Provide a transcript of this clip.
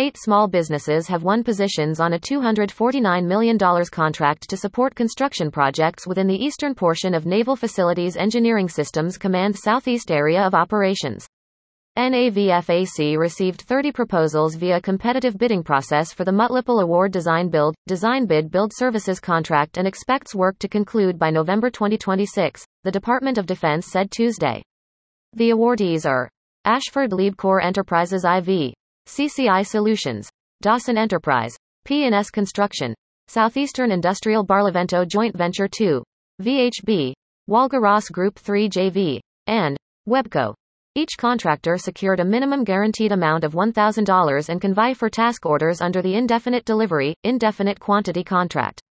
8 small businesses have won positions on a $249 million contract to support construction projects within the eastern portion of Naval Facilities Engineering Systems Command's Southeast Area of Operations. NAVFAC received 30 proposals via competitive bidding process for the Multiple Award Design Bid Build Services contract and expects work to conclude by November 2026, the Department of Defense said Tuesday. The awardees are Ashford Liebcore Enterprises IV, CCI Solutions, Dawson Enterprise, P&S Construction, Southeastern Industrial Barlavento Joint Venture 2, VHB, Walga Ross Group 3 JV, and Webco. Each contractor secured a minimum guaranteed amount of $1,000 and can vie for task orders under the Indefinite Delivery, Indefinite Quantity contract.